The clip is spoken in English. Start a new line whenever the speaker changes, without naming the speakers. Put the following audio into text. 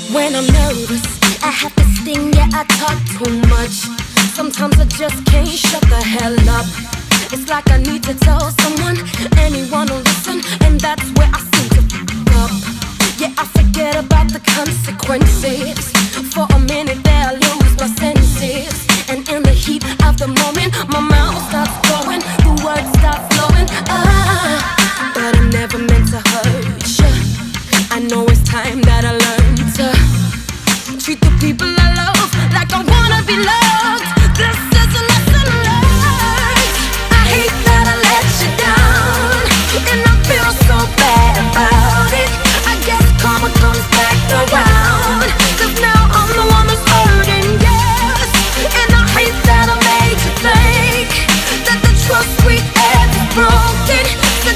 When I'm nervous, I have this thing, yeah, I talk too much. Sometimes I just can't shut the hell up. It's like I need to tell someone.